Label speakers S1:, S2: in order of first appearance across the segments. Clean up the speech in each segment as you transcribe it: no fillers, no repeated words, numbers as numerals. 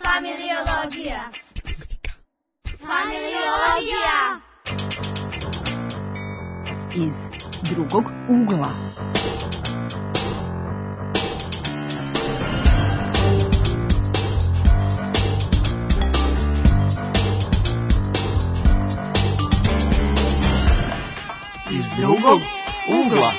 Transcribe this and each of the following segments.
S1: Familiologija. Familiologija.
S2: Iz drugog ugla.
S3: Iz drugog ugla.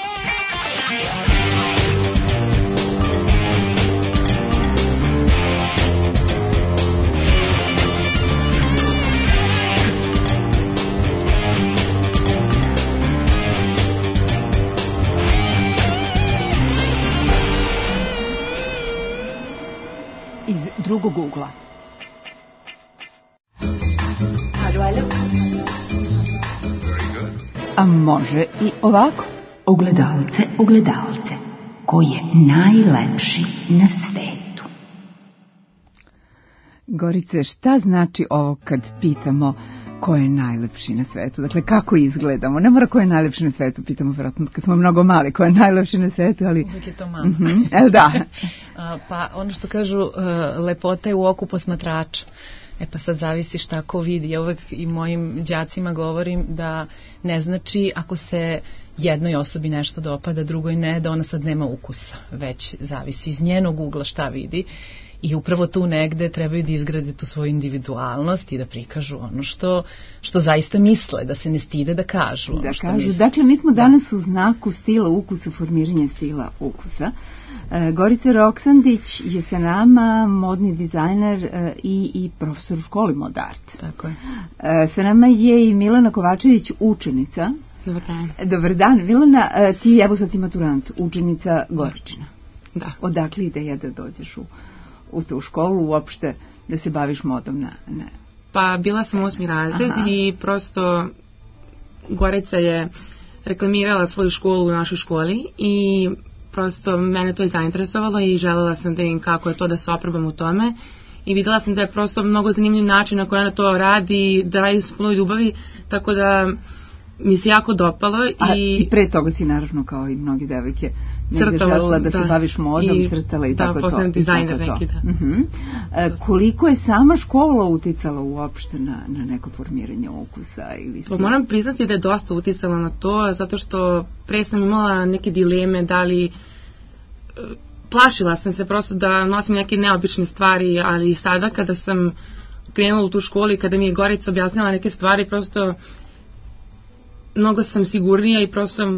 S2: Drugog ugla. A može i ovako.
S4: Ogledalce, ogledalce, ko je najlepši na svetu?
S2: Gorice, šta znači ovo kad pitamo ko je najlepši na svetu? Dakle, kako izgledamo? Ne mora ko je najlepši na svetu, pitamo vjerojatno kad smo mnogo mali, ko je najlepši na svetu, ali...
S5: Uvijek je to mama.
S2: Da.
S5: Pa ono što kažu, lepota je u oku posmatrača. Pa sad zavisi šta ko vidi. Ja uvek i mojim đacima govorim da ne znači ako se jednoj osobi nešto dopada, drugoj ne, da ona sad nema ukusa. Već zavisi iz njenog ugla šta vidi. I upravo tu negde trebaju da izgrade tu svoju individualnost i da prikažu ono što zaista misle, da se ne stide da kažu ono što misle.
S2: Dakle, mi smo danas u znaku stila ukusa, formiranje stila ukusa. Gorica Roksandić je sa nama, modni dizajner i profesor u školi Mod Art.
S5: Tako je.
S2: Sa nama je i Milana Kovačević, učenica.
S6: Dobar dan.
S2: Dobar dan. Milana, ti evo sad si maturant, učenica Goričina.
S6: Da.
S2: Odakle ideja da dođeš u tu školu, uopšte da se baviš modom na...
S6: Pa bila sam 8. razred. Aha. I prosto Gorica je reklamirala svoju školu u našoj školi i prosto mene to je zainteresovalo i želela sam da im kako je to da se oprobam u tome i videla sam da je prosto mnogo zanimljiv način na koji ona to radi, da radi s puno ljubavi, tako da mi se jako dopalo.
S2: I pre toga si naravno kao i mnogi devojke negde želela da se baviš modom, crtala i tako to.
S6: Da, posljedno dizajner neki, da.
S2: Koliko je sama škola uticala uopšte na neko formiranje ukusa?
S6: Pa moram priznati da je dosta uticala na to, zato što pre sam imala neke dileme, da li... Plašila sam se prosto da nosim neke neobične stvari, ali sada kada sam krenula u tu školu i kada mi je Gorica objasnila neke stvari, prosto mnogo sam sigurnija i prosto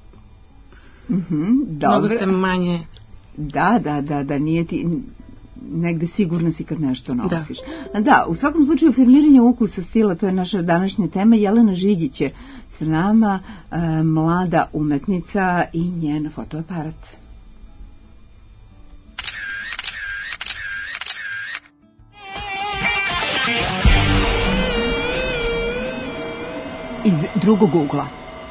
S6: mnogo sam manje...
S2: Da, nije ti... negde sigurno si kad nešto nosiš. Da, u svakom slučaju formiranje ukusa stila, to je naša današnja tema. Jelena Žigić je sa nama, mlada umetnica i njen fotoaparat. Iz drugog ugla.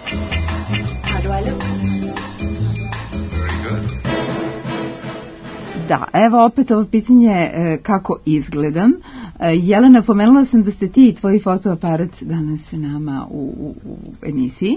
S2: Da, evo opet ovo pitanje kako izgledam. Jelena, pomenula sam da ste ti i tvoj fotoaparat danas sa nama u emisiji.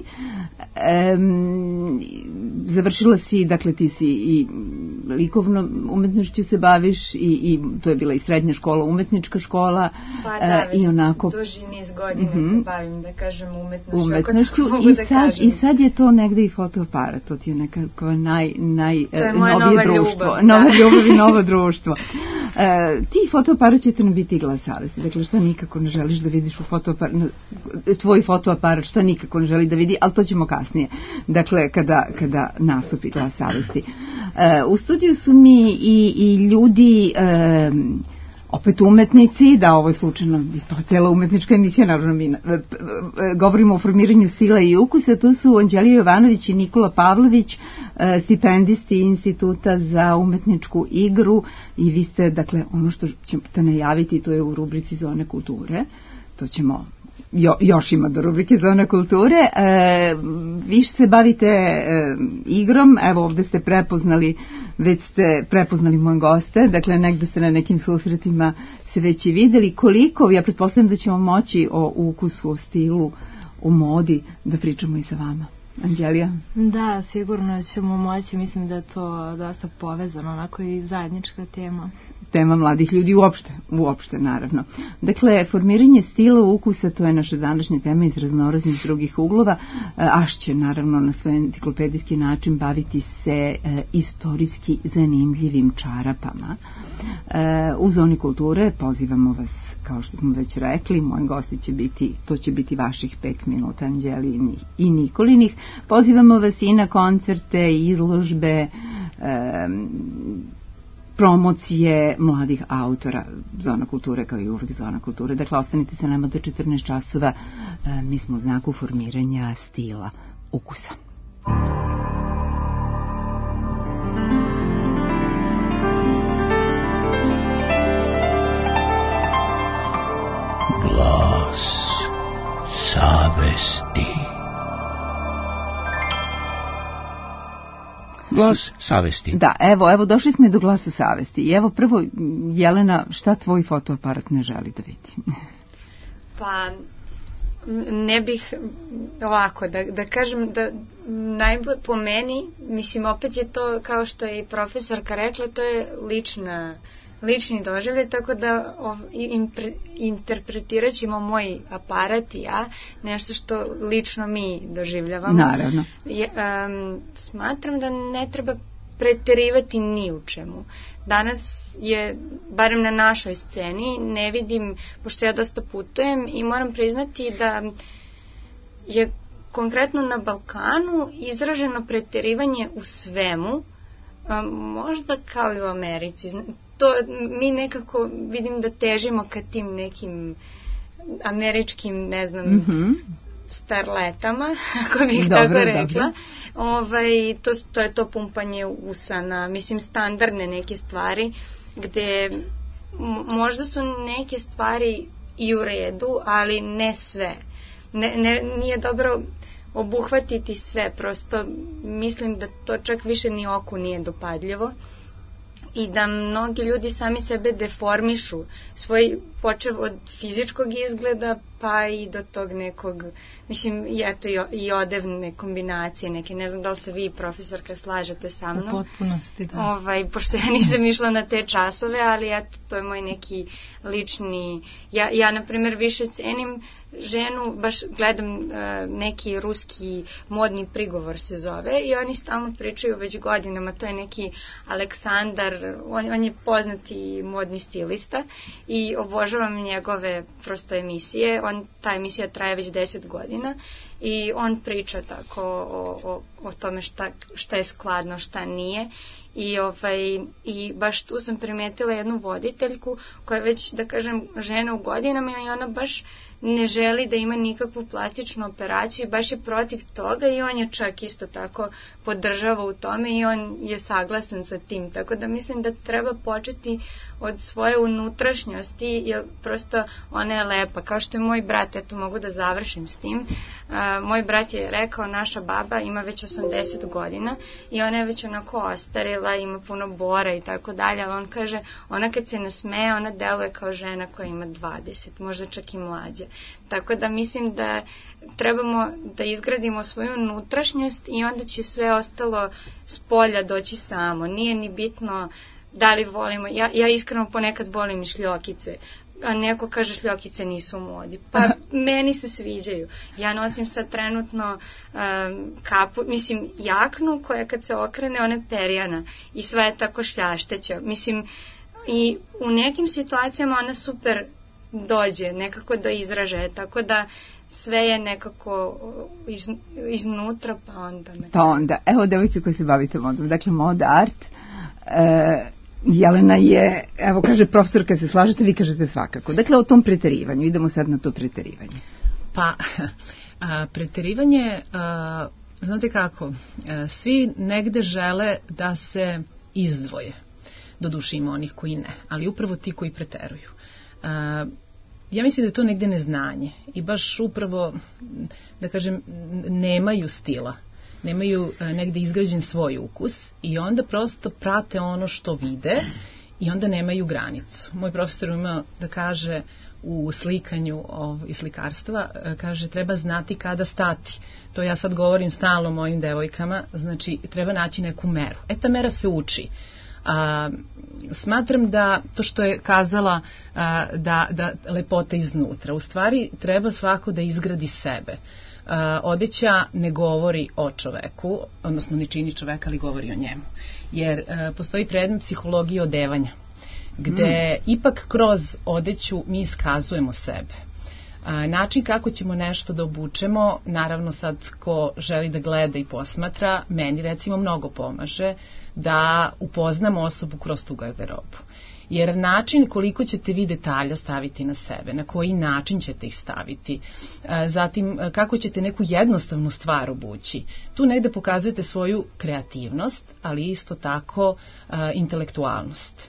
S2: Završila si, dakle ti si i likovnom umetnošću se baviš i to je bila i srednja škola, umetnička škola.
S7: Pa da, već duži niz godina se bavim, da kažem, umetnošću.
S2: I sad je to negde i fotoaparat, to ti je nekako najnovije društvo.
S7: Nova
S2: ljubav i novo društvo. Ti fotoaparat ćete nam biti glas savesti. Dakle, šta nikako ne želiš da vidiš u tvoj fotoaparat, šta nikako ne želi da vidi, ali to ćemo kasnije. Dakle, kada nastupi glas savesti. U studiju su mi i ljudi... opet umetnici, da ovo je slučajno ispao cela umetnička emisija, naravno mi govorimo o formiranju stila i ukusa, to su Anđelija Jovanović i Nikola Pavlović, stipendisti Instituta za umetničku igru i vi ste, dakle, ono što ćete najaviti, to je u rubrici Zone kulture, to ćemo još ima do rubrike Zona kulture. Vi se bavite igrom, evo ovde ste već ste prepoznali moje goste, dakle negde ste na nekim susretima se već i videli. Koliko, ja pretpostavljam da ćemo moći o ukusu, o stilu, o modi da pričamo i sa vama. Anđelija?
S1: Da, sigurno ćemo moći, mislim da je to dosta povezano, onako i zajednička tema.
S2: Tema mladih ljudi uopšte naravno. Dakle, formiranje stila ukusa, to je naša današnja tema iz raznoraznih drugih uglova. Aš će naravno na svoj enciklopedijski način baviti se istorijski zanimljivim čarapama. U Zoni kulture pozivamo vas, kao što smo već rekli, moji gosti će biti, to će biti vaših 5 minuta, Anđelinih i Nikolinih. Pozivamo vas i na koncerte, izložbe, promocije mladih autora. Zona kulture kao i uvijek Zona kulture. Dakle, ostanite sa nama do 14 časova. Mi smo u znaku formiranja stila ukusa.
S8: Glas savesti. Glas savesti.
S2: Da, evo došli smo i do glasa savesti. I evo prvo, Jelena, šta tvoj fotoaparat ne želi da vidi?
S7: Pa, ne bih ovako, da kažem da najbolje po meni, mislim, opet je to, kao što je i profesorka rekla, to je lični doživljaj, tako da interpretirat ćemo moj aparat i ja, nešto što lično mi doživljavamo.
S2: Naravno.
S7: Smatram da ne treba preterivati ni u čemu. Danas je, barem na našoj sceni, ne vidim, pošto ja dosta putujem i moram priznati da je konkretno na Balkanu izraženo preterivanje u svemu, možda kao i u Americi. To mi nekako vidim da težimo ka tim nekim američkim, ne znam, starletama, ako bih tako rekla. To je to pumpanje usana, mislim, standardne neke stvari, gde možda su neke stvari i u redu, ali ne sve. Nije dobro obuhvatiti sve, prosto mislim da to čak više ni oku nije dopadljivo i da mnogi ljudi sami sebe deformišu, svoj počev od fizičkog izgleda pa i do tog nekog, mislim, eto i odevne kombinacije neke, ne znam da li se vi, profesorka, slažete sa mnom.
S5: U potpunosti, da.
S7: Pošto ja nisam išla na te časove, ali eto, to je moj neki lični, ja na primjer više cenim ženu, baš gledam neki ruski modni prigovor se zove i oni stalno pričaju već godinama, to je neki Aleksandar, on je poznati modni stilista i obožavam njegove prosto emisije, ta emisija traje već 10 godina i on priča tako o tome šta je skladno, šta nije i baš tu sam primetila jednu voditeljku koja je već, da kažem, žena u godinama i ona baš ne želi da ima nikakvu plastičnu operaciju i baš je protiv toga i on je čak isto tako podržava u tome i on je saglasan sa tim, tako da mislim da treba početi od svoje unutrašnjosti jer prosto ona je lepa, kao što je moj brat, eto mogu da završim s tim, moj brat je rekao, naša baba ima već 80 godina i ona je već onako ostarila, ima puno bora i tako dalje, ali on kaže, ona kad se nasmeje, ona deluje kao žena koja ima 20, možda čak i mlađe. Tako da mislim da trebamo da izgradimo svoju unutrašnjost i onda će sve ostalo s polja doći samo. Nije ni bitno da li volimo, ja iskreno ponekad volim i šljokice, a neko kaže šljokice nisu u modi. Pa meni se sviđaju. Ja nosim sad trenutno kapu, mislim jaknu koja kad se okrene ona je perjana i sva je tako šljašteća. Mislim i u nekim situacijama ona super dođe nekako do izražaja, tako da sve je nekako iznutra pa onda
S2: Pa onda, evo devojke koje se bavite modom, dakle moda art, Jelena je, evo kaže profesorka se slažete, vi kažete svakako. Dakle o tom preterivanju, idemo sad na to preterivanje.
S5: Pa preterivanje, znate kako, svi negde žele da se izdvoje, doduše ima onih koji ne, ali upravo ti koji preteruju. Ja mislim da je to negde neznanje i baš upravo, da kažem, nemaju stila, nemaju negde izgrađen svoj ukus i onda prosto prate ono što vide i onda nemaju granicu. Moj profesor ima da kaže u slikanju i slikarstva, kaže treba znati kada stati. To ja sad govorim stalno mojim devojkama, znači treba naći neku meru. Ta mera se uči. Smatram da to što je kazala da lepota iznutra, u stvari treba svako da izgradi sebe. Odeća ne govori o čoveku, odnosno ne čini čoveka, ali govori o njemu. Jer postoji predmet psihologije odevanja, gde ipak kroz odeću mi iskazujemo sebe. Način kako ćemo nešto da obučemo, naravno sad ko želi da gleda i posmatra, meni recimo mnogo pomaže da upoznam osobu kroz tu garderobu. Jer način koliko ćete vi detalja staviti na sebe, na koji način ćete ih staviti, zatim kako ćete neku jednostavnu stvar obući. Tu negde pokazujete svoju kreativnost, ali isto tako intelektualnost.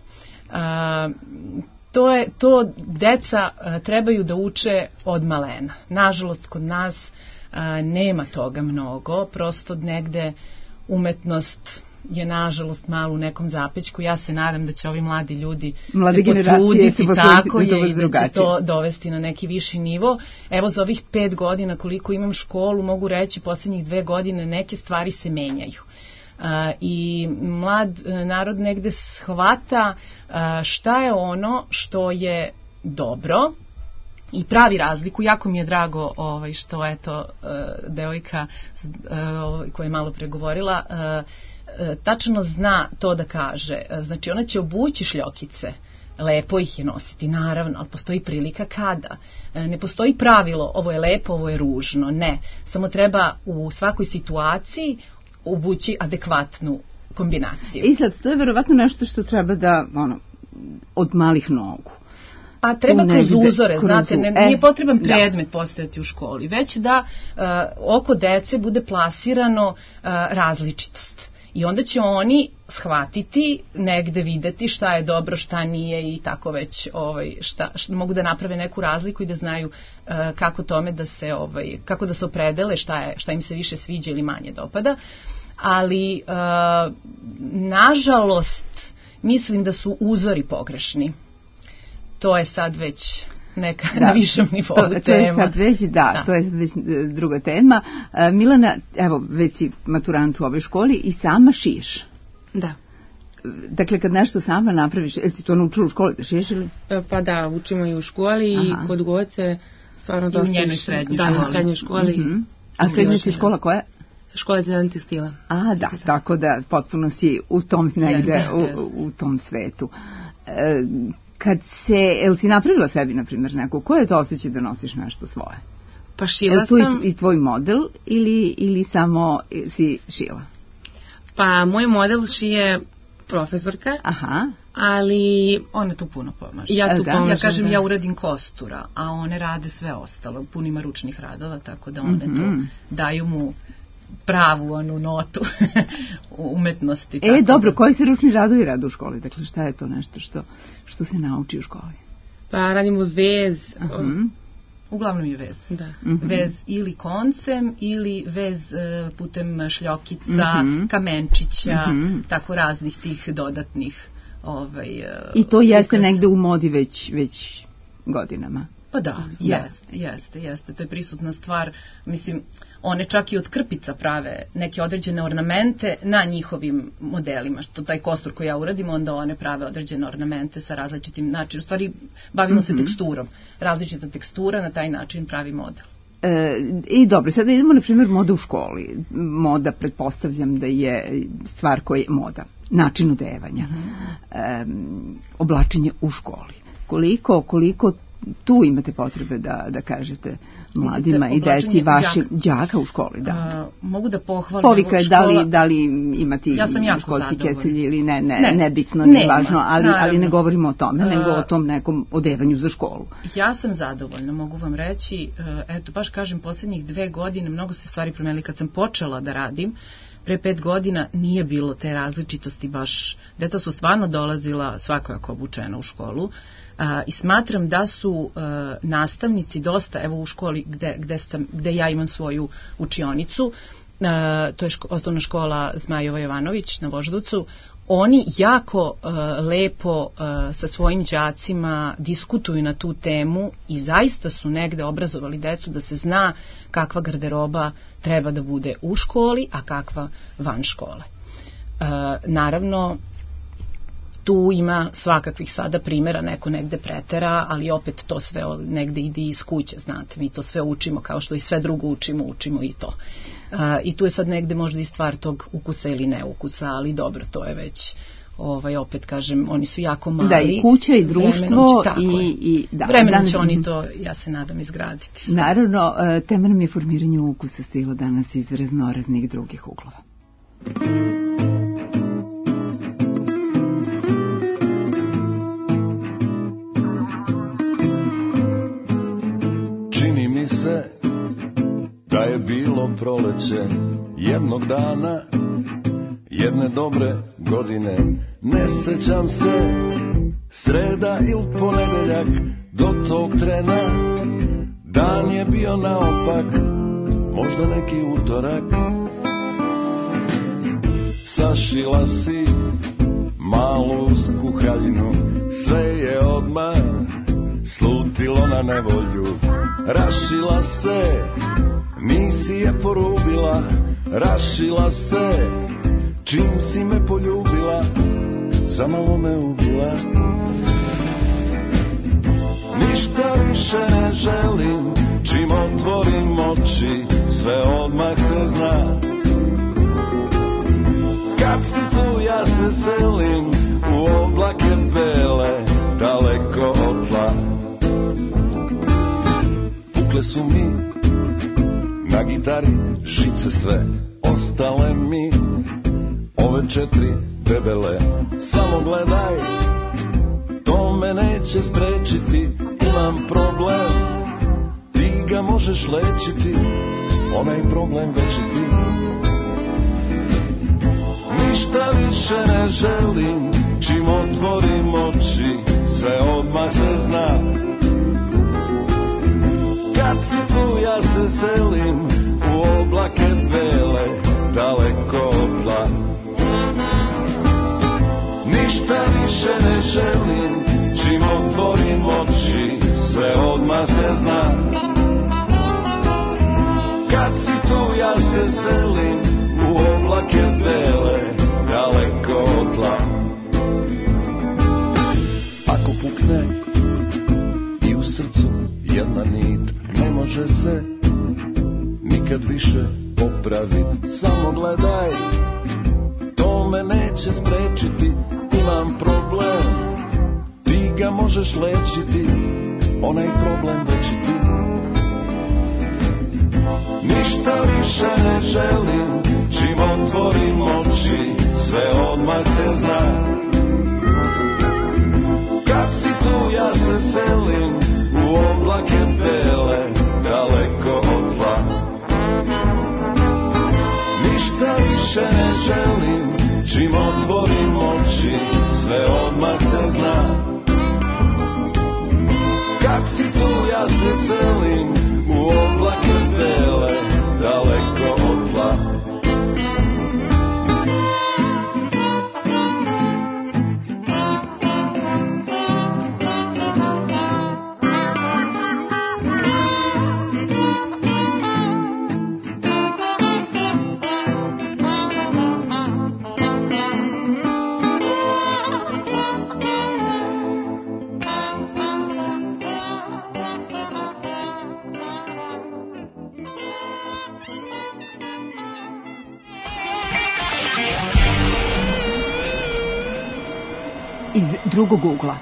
S5: To deca trebaju da uče od malena. Nažalost, kod nas nema toga mnogo, prosto negde umetnost je nažalost malo u nekom zapećku. Ja se nadam da će ovi mladi ljudi se potruditi tako je i da će to dovesti na neki viši nivo. Evo za ovih 5 godina koliko imam školu, mogu reći posljednjih 2 godine neke stvari se menjaju. I mlad narod negde shvata šta je ono što je dobro i pravi razliku. Jako mi je drago što devojka koja je malo pregovorila tačno zna to da kaže. Znači ona će obući šljokice, lepo ih je nositi, naravno, ali postoji prilika kada. Ne postoji pravilo, ovo je lepo, ovo je ružno, ne. Samo treba u svakoj situaciji obući adekvatnu kombinaciju.
S2: I sad, to je verovatno nešto što treba da, od malih nogu.
S5: Pa treba kroz uzore, znate, nije potreban predmet postojati u školi, već da oko dece bude plasirano različitost. I onda će oni shvatiti, negde videti šta je dobro, šta nije i tako već šta mogu da naprave neku razliku i da znaju kako tome da se kako da se opredele šta im se više sviđa ili manje dopada. Ali nažalost mislim da su uzori pogrešni. To je sad već neka na višem nivou tema.
S2: To je sad već, to je već druga tema. Milana, evo, već si maturant u ovoj školi i sama šiješ.
S6: Da.
S2: Dakle, kad nešto sama napraviš, jel si to naučila u školi da šiješ ili?
S6: Pa da, učimo i u školi i kod Goce, stvarno dosta.
S5: I u njenoj srednjoj školi.
S6: Da, u srednjoj školi.
S2: A srednja si škola koja?
S6: Škola za tekstila.
S2: Da, tako da potpuno si u tom negde, u tom svetu. Jel si napravila sebi, na primjer, neko, koje je to osjećaj da nosiš nešto svoje?
S6: Pa šila
S2: sam.
S6: Je
S2: tu i tvoj model ili samo si šila?
S6: Pa moj model šije profesorka, ali
S5: one tu puno pomažu.
S6: Ja
S5: kažem, ja uradim kostura, a one rade sve ostalo, punima ručnih radova, tako da one to daju mu pravu onu notu umetnosti.
S2: Dobro, koji se ručni radovi rade u školi? Dakle, šta je to nešto što se nauči u školi?
S6: Pa radimo vez.
S5: Uglavnom je vez.
S6: Da.
S5: Vez ili koncem ili vez putem šljokica, kamenčića, tako raznih tih dodatnih
S2: I to jeste negde u modi već godinama.
S5: Pa da, jeste. To je prisutna stvar. Mislim, one čak i od krpica prave neke određene ornamente na njihovim modelima. Što taj kostur koji ja uradim, onda one prave određene ornamente sa različitim načinom. U stvari, bavimo se teksturom. Različita tekstura, na taj način pravi model.
S2: I dobro, sada idemo na primjer moda u školi. Moda, pretpostavljam da je stvar koja je moda. Način odevanja. Oblačenje u školi. Koliko tu imate potrebe da kažete mladima i deci vaših đaka u školi?
S5: Mogu da pohvalim.
S2: Povika je da li imati školski kecelj ili nebitno, ne važno, ali ne govorimo o tome, nego o tom nekom odevanju za školu.
S5: Ja sam zadovoljna, mogu vam reći, eto baš kažem, posljednjih 2 godine mnogo se stvari promenili. Kad sam počela da radim, pre 5 godina nije bilo te različitosti baš. Deca su stvarno dolazila svakako obučena u školu i smatram da su nastavnici dosta, evo u školi gde ja imam svoju učionicu, to je osnovna škola Zmajova Jovanović na Voždovcu, oni jako lepo sa svojim đacima diskutuju na tu temu i zaista su negde obrazovali decu da se zna kakva garderoba treba da bude u školi, a kakva van škole. Naravno, tu ima svakakvih sada primjera, neko negde pretera, ali opet to sve negde ide iz kuće, znate, mi to sve učimo, kao što i sve drugo učimo i to. I tu je sad negde možda i stvar tog ukusa ili ne ukusa, ali dobro, to je već, opet kažem, oni su jako mali.
S2: Da, i kuća i društvo
S5: vremenom će oni to, ja se nadam, izgraditi.
S2: Naravno, tema nam je formiranje ukusa stila danas iz raznoraznih drugih uglova.
S9: Čini mi se da je bilo proleće jednog dana, jedne dobre godine. Ne sećam se sreda ili ponedeljak, do tog trena dan je bio naopak, možda neki utorak. Sašila si malu skuhaljinu, sve je odmah slutilo na nevolju. Rašila se, nisi je porubila, rašila se, čim si me poljubila, zamalo me ubila. Ništa više ne želim, čim otvorim oči, sve odmah se zna. Kad si tu ja se selim, u oblake bele, daleko od tla. Pukle su mi na gitari žice sve, ostale mi ove 4 debele. Samo gledaj, to me neće sprečiti, imam problem, ti ga možeš lečiti, onaj problem večiti. Ništa više ne želim, čim otvorim oči, sve odmah se zna. Kad si tu ja se selim, u oblake bele, daleko od tla. Ništa više ne želim, čim otvorim oči, sve odmah se zna. Kad si tu ja se selim, u oblake bele, daleko od tla. Ako pukne i u srcu jedna nit, ne može se nikad više popravit. Samo gledaj, to me neće sprečiti, imam problem, ti ga možeš lečiti, onaj problem večiti. Ništa više ne želim, čim otvorim oči, sve odmah se zna. Kad si tu ja se selim, u oblake bele, daleko od tla. Ništa više ne želim, čim otvorim oči, sve odmah se zna. Kad si tu ja se selim, u oblake bele, daleko od tla.
S2: Drugog ugla.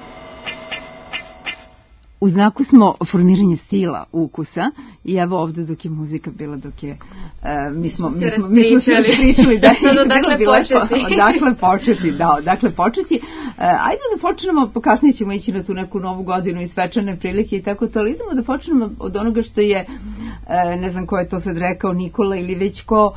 S2: U znaku smo formiranje stila, ukusa, i evo ovde dok je muzika bila, dok je mi smo se raspričali da je odakle početi. Ajde da počnemo, kasnije ćemo ići na tu neku novu godinu i svečane prilike i tako to, ali idemo da počnemo od onoga što je, ne znam ko je to sad rekao, Nikola ili već ko,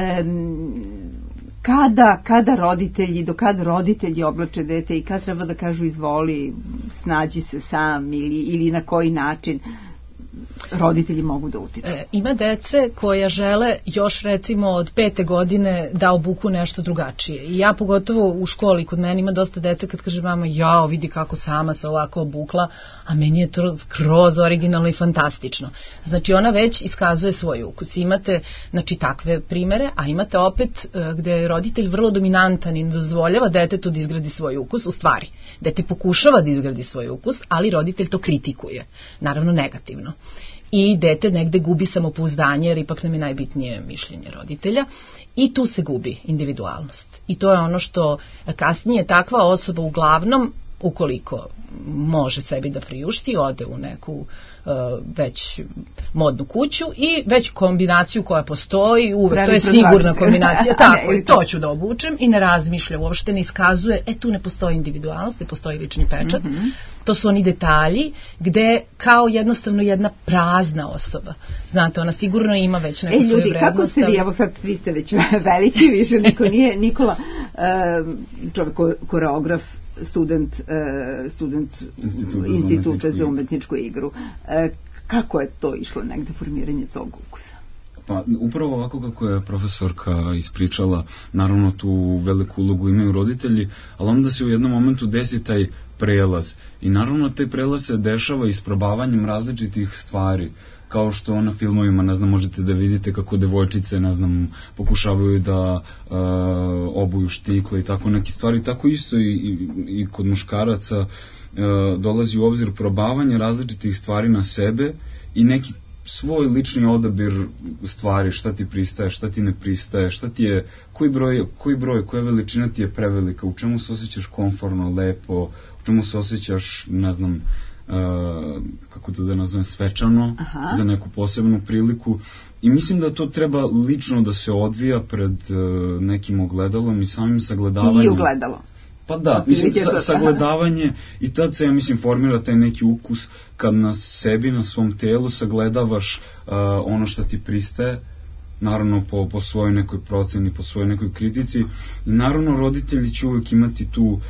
S2: kada roditelji, do kada roditelji oblače dete i kada treba da kažu izvoli, snađi se sam ili na koji način. roditelji mogu da utiču?
S5: Ima dece koja žele još recimo od 5. godine da obuku nešto drugačije. I ja pogotovo u školi kod mene ima dosta dece kad kaže mama jao vidi kako sama se ovako obukla, a meni je to skroz originalno i fantastično. Znači ona već iskazuje svoj ukus. Imate znači takve primere, a imate opet gde je roditelj vrlo dominantan i ne dozvoljava detetu da izgradi svoj ukus. U stvari, dete pokušava da izgradi svoj ukus, ali roditelj to kritikuje. Naravno negativno. I dete negde gubi samopouzdanje, jer ipak nam je najbitnije mišljenje roditelja. I tu se gubi individualnost. I to je ono što kasnije takva osoba uglavnom, ukoliko može sebi da priušti, ode u neku već modnu kuću i već kombinaciju koja postoji, uvek, to je sigurna kombinacija, tako je, to ću da obučem i ne razmišlja, uopšte ne iskazuje, tu ne postoji individualnost, ne postoji lični pečat, to su oni detalji gde kao jednostavno jedna prazna osoba, znate, ona sigurno ima već neku svoju vrednost.
S2: Ljudi, kako ste vi, evo sad svi ste već veliki, više niko nije, Nikola, čovjek koreograf, student Instituta za umetničku igru. Kako je to išlo negde formiranje tog ukusa?
S10: Pa upravo ovako kako je profesorka ispričala, naravno tu veliku ulogu imaju roditelji, ali onda se u jednom momentu desi taj prelaz. I naravno taj prelaz se dešava isprobavanjem različitih stvari. Kao što na filmovima, ne znam, možete da vidite kako devojčice, ne znam, pokušavaju da obuju štikle i tako neke stvari. Tako isto i kod muškaraca dolazi u obzir probavanje različitih stvari na sebe i neki svoj lični odabir stvari, šta ti pristaje, šta ti ne pristaje, šta ti je, koji broj, koja veličina ti je prevelika, u čemu se osjećaš komfortno, lepo, u čemu se osjećaš, ne znam, kako to da nazovem, svečano. Aha. Za neku posebnu priliku i mislim da to treba lično da se odvija pred nekim ogledalom i samim sagledavanjem.
S2: I ogledalo.
S10: Pa da, mislim, sagledavanje i tad se, ja mislim, formira taj neki ukus kad na sebi, na svom telu sagledavaš ono što ti pristaje, naravno po svojoj nekoj proceni, po svojoj nekoj kritici i naravno roditelji će uvijek imati tu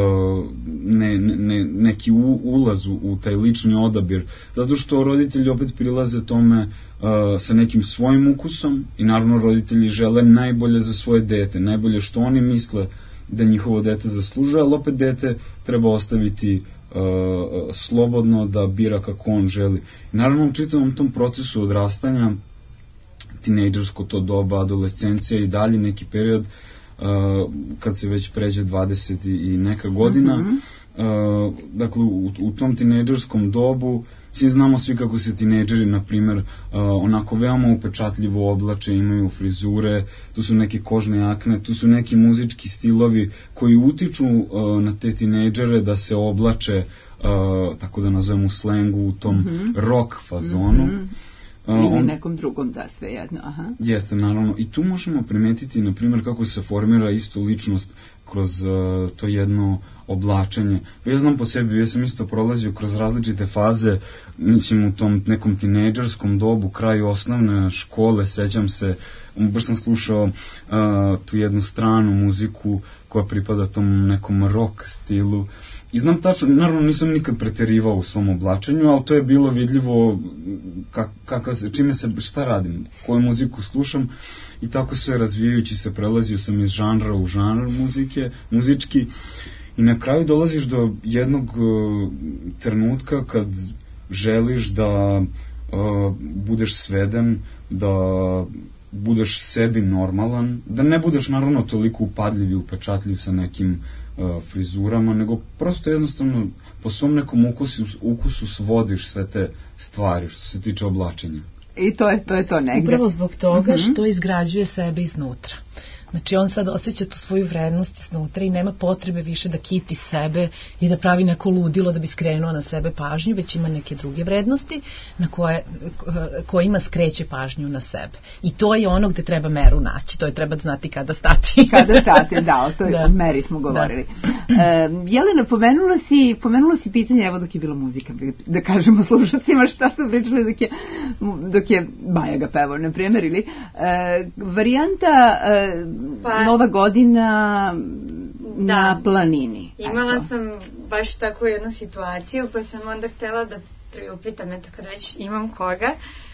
S10: neki ulaz u taj lični odabir, zato što roditelji opet prilaze tome sa nekim svojim ukusom i naravno roditelji žele najbolje za svoje dete, najbolje što oni misle da njihovo dete zaslužuje, ali opet dete treba ostaviti slobodno da bira kako on želi. I naravno u čitavom tom procesu odrastanja, tinejdžersko to doba, adolescencija i dalje neki period kad se već pređe 20 i neka godina, dakle u tom tinejdžerskom dobu svi znamo svi kako se tinejdžeri, na primjer, onako veoma upečatljivo oblače, imaju frizure, tu su neke kožne jakne, tu su neki muzički stilovi koji utiču na te tinejdžere da se oblače, tako da nazovem u slengu, u tom rock fazonu.
S2: Ili nekom drugom, da, sve jedno. Aha.
S10: Jeste, naravno. I tu možemo primetiti, na primjer, kako se formira isto ličnost kroz to jedno oblačenje. Pa ja znam po sebi, ja sam isto prolazio kroz različite faze, mislim u tom nekom tinejdžerskom dobu, kraju osnovne škole, sećam se, baš sam slušao tu jednu stranu muziku koja pripada tom nekom rock stilu. I znam tačno, naravno nisam nikad preterivao u svom oblačenju, ali to je bilo vidljivo šta radim, koju muziku slušam i tako sve razvijajući se prelazio sam iz žanra u žanr muzički i na kraju dolaziš do jednog trenutka kad želiš da budeš sveden, da budeš sebi normalan, da ne budeš naravno toliko upadljiv i upečatljiv sa nekim frizurama, nego prosto jednostavno po svom nekom ukusu svodiš sve te stvari što se tiče oblačenja.
S2: I to je to negde.
S5: Upravo zbog toga što izgrađuje sebe iznutra. Znači on sad osjeća tu svoju vrednost iznutra i nema potrebe više da kiti sebe i da pravi neko ludilo da bi skrenuo na sebe pažnju, već ima neke druge vrednosti na kojima skreće pažnju na sebe. I to je ono gde treba meru naći, to je treba znati kada stati.
S2: Kada stati, da, o toj meri smo govorili. Jelena, pomenula si pitanje, evo dok je bila muzika, da kažemo slušacima šta su pričali dok je Baja ga pevao, na primjer, ili varijanta Nova godina na planini.
S7: Imala sam baš tako jednu situaciju pa sam onda htjela da priupitam, eto kad već imam koga,